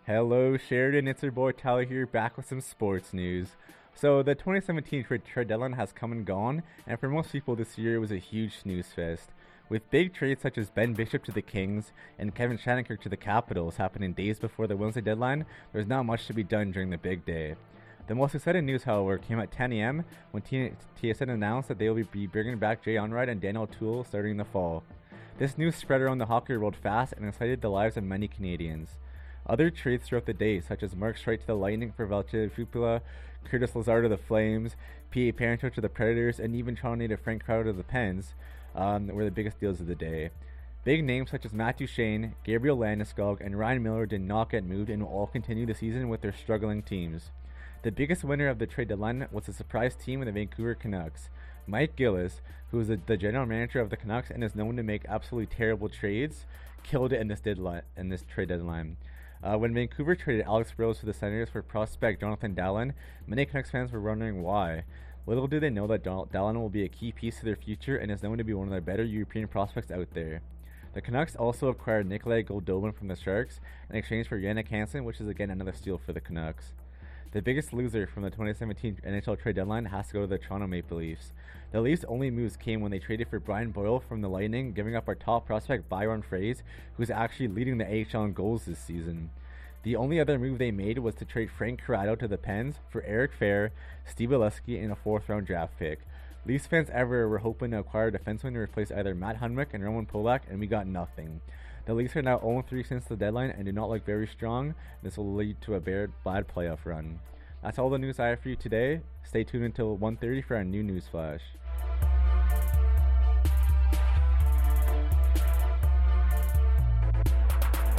Hello, Sheridan. It's your boy Tyler here, back with some sports news. So, the 2017 trade deadline has come and gone, and for most people, this year was a huge snooze fest. With big trades such as Ben Bishop to the Kings and Kevin Shattenkirk to the Capitals happening days before the Wednesday deadline, there's not much to be done during the big day. The most exciting news, however, came at 10 a.m. when TSN announced that they will be bringing back Jay Onrait and Daniel O'Toole starting in the fall. This news spread around the hockey world fast and excited the lives of many Canadians. Other trades throughout the day, such as Mark Streit to the Lightning for Valtteri Filppula, Curtis Lazar to the Flames, P.A. Parenteau to the Predators, and even Toronto native Frank Crowder to the Pens, were the biggest deals of the day. Big names such as Matthew Shane, Gabriel Landeskog, and Ryan Miller did not get moved and will all continue the season with their struggling teams. The biggest winner of the trade deadline was a surprise team in the Vancouver Canucks. Mike Gillis, who is the general manager of the Canucks and is known to make absolutely terrible trades, killed it in this trade deadline. When Vancouver traded Alex Burrows to the Senators for prospect Jonathan Dahlen, many Canucks fans were wondering why. Little did they know that Dahlen will be a key piece to their future and is known to be one of the better European prospects out there. The Canucks also acquired Nikolai Goldobin from the Sharks in exchange for Jannik Hansen, which is again another steal for the Canucks. The biggest loser from the 2017 NHL trade deadline has to go to the Toronto Maple Leafs. The Leafs' only moves came when they traded for Brian Boyle from the Lightning, giving up our top prospect Byron Froese, who's actually leading the AHL in goals this season. The only other move they made was to trade Frank Corrado to the Pens for Eric Fehr, Steve Oleski, and a 4th-round draft pick. Leafs fans ever were hoping to acquire a defenseman to replace either Matt Hunwick and Roman Polak, and we got nothing. The Leafs are now 0-3 since the deadline and do not look very strong. This will lead to a bad playoff run. That's all the news I have for you today. Stay tuned until 1:30 for our new news flash.